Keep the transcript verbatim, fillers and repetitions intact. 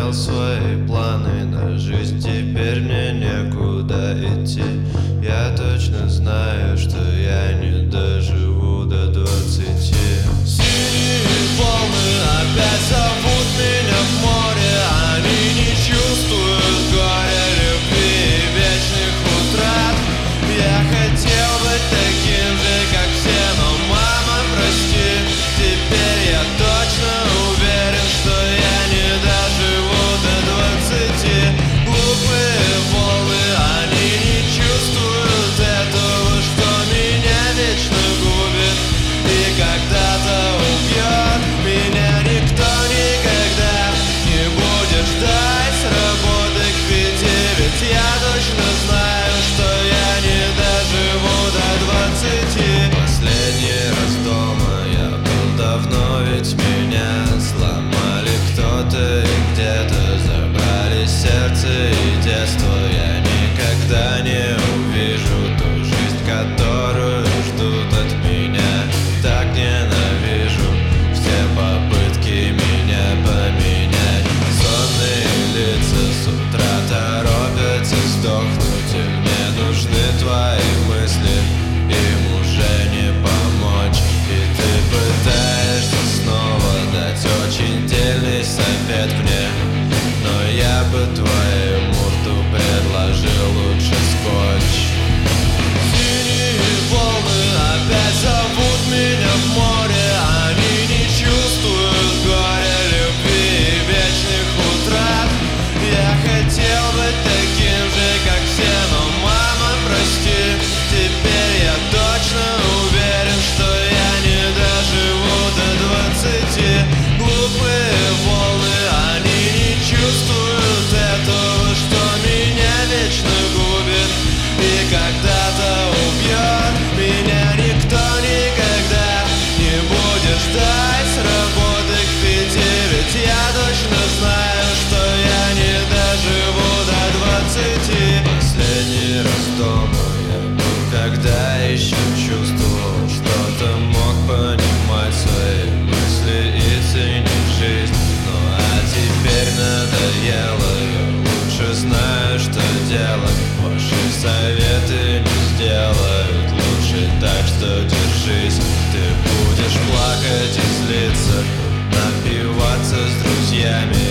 имел свои планы на жизнь. Теперь мне некуда идти. Я точно знаю, что я не доживу до двадцати. Синие волны опять зовут меня в море. Они не чувствуют горя, любви и вечных утрат. Я хотел быть таким же, как все, но мама, прости, теперь я точно уверен, что я не доживу до двадцати. Глупые волны, они не чувствуют этого, что меня вечно губит и когда-то убьет. Меня никто никогда не будет ждать с работы к пяти, ведь я точно знаю, что я не доживу до двадцати. Последний раз дома я был давно, ведь меня сломали кто-то и где-то забрали сердце и детство. Я никогда не увижу ту жизнь, которую ждут от меня. Так ненавижу все попытки меня поменять. Сонные лица с утра торопятся сдохнуть, и мне нужны твои мысли, им уже не помочь. И ты пытаешься снова дать очень дельный совет мне, но я бы твоему рту предложил лучше скотч. Синие волны опять зовут меня в море. Они не чувствуют горя, любви и вечных утрат. Я хотел быть таким же, как все, но мама, прости, теперь я точно уверен, что я не доживу до двадцати. Глупые волны, они не чувствуют этого, что меня вечно губит и когда-то убьет. Меня никто никогда не будет ждать с работы к пяти, ведь я точно знаю, что я не доживу до двадцати. Последний раз дома я был, когда еще чувствовал что-то, мог понимать свои мысли и ценить жизнь. Ну а теперь надоело, я лучше знаю, что делать. Ваши советы не сделают лучше, так что держись. Ты будешь плакать и злиться, напиваться с друзьями